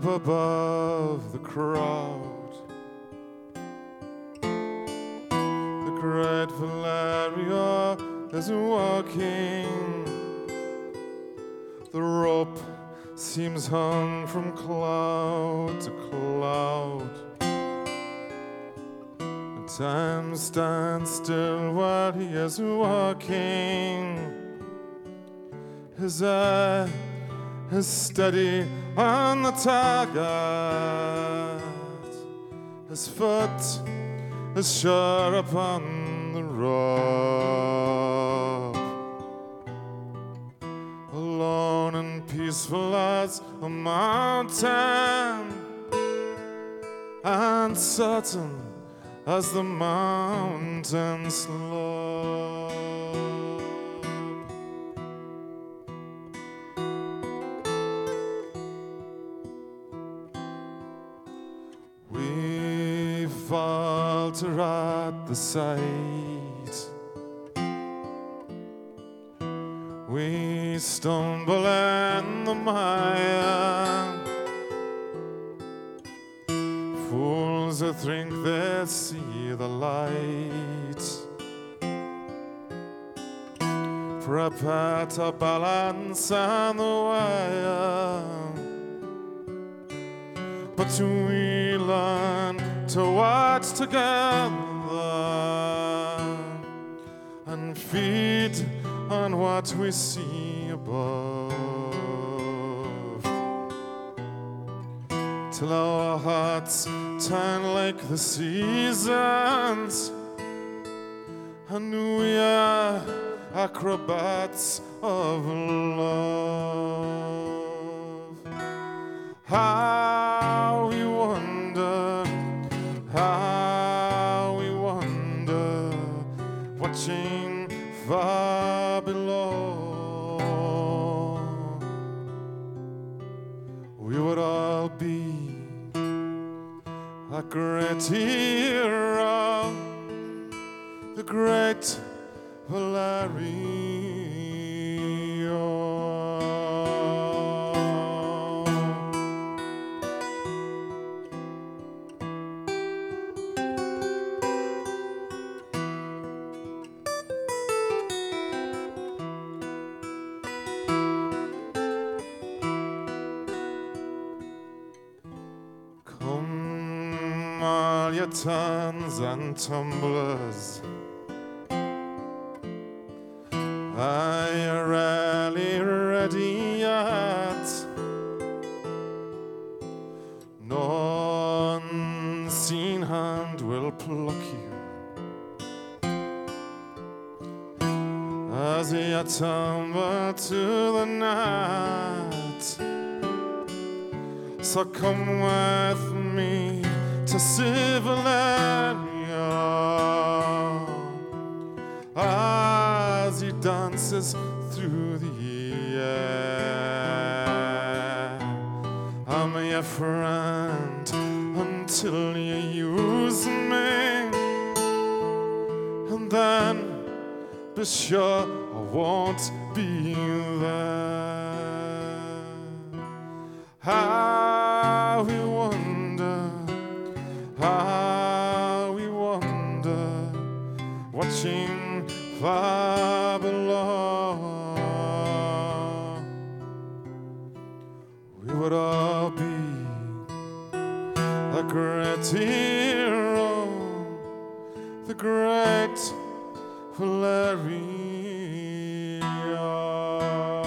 up above the crowd. The great Valeria is walking. The rope seems hung from cloud to cloud. And time stands still while he is walking. His eye is steady on the target. His foot is sure upon the rope. Alone and peaceful as a mountain, uncertain as the mountain slope. We falter at the sight. We stumble in the mire. Fools who think they see the light prepare to balance on the wire. But we learn to watch together and feed on what we see above, till our hearts turn like the seasons, and we are acrobats of love. How we wonder, watching far below. We would all be a great hero, the great Valerio. All your turns and tumblers, are you really ready yet? No unseen hand will pluck you as you tumble to the net. So come with me to Sivillania as he dances through the air. I'm your friend until you use me, and then be sure I won't be there. How we wonder, watching far below. We would all be a great hero, the great Valerio.